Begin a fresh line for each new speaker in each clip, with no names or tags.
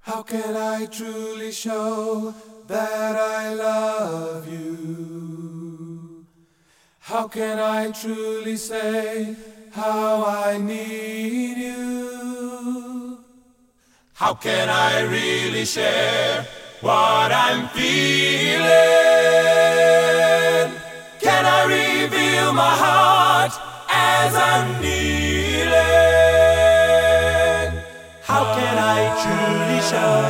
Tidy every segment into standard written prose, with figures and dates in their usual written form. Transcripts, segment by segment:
How can I truly show that I love you? How can I truly say how I need you? How can I really share what I'm feeling? Can I reveal my heart as I'm kneeling? How can I truly show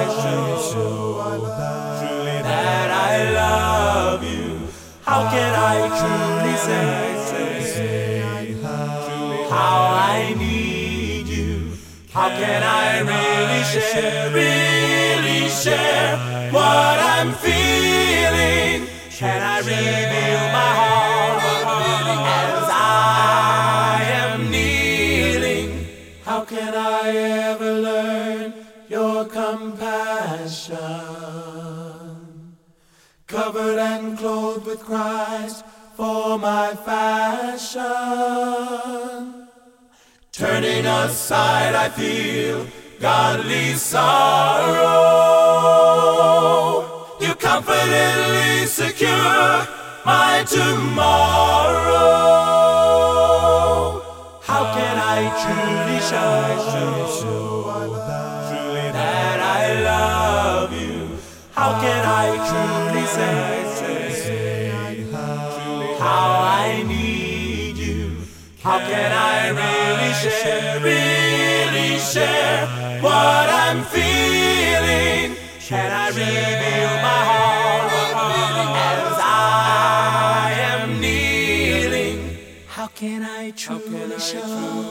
that I love you? How can I truly say how I need you? How can I really share what I'm feeling? Can I reveal my heart as I am kneeling? How can I ever learn your compassion? Covered and clothed with Christ for my fashion. Turning aside I feel godly sorrow. You confidently secure my tomorrow. How can I truly show that I love you? How can I truly say how I need you? How can I really share what I'm feeling? Can I reveal my heart as I am kneeling? How can I truly show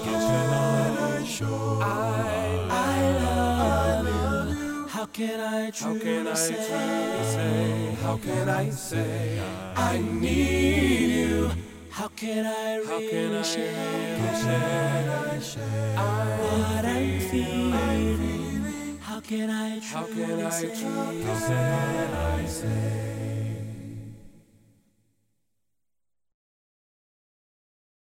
I love you? How can I truly say how can I say I need you? How can I really share what I'm feeling? How can I truly say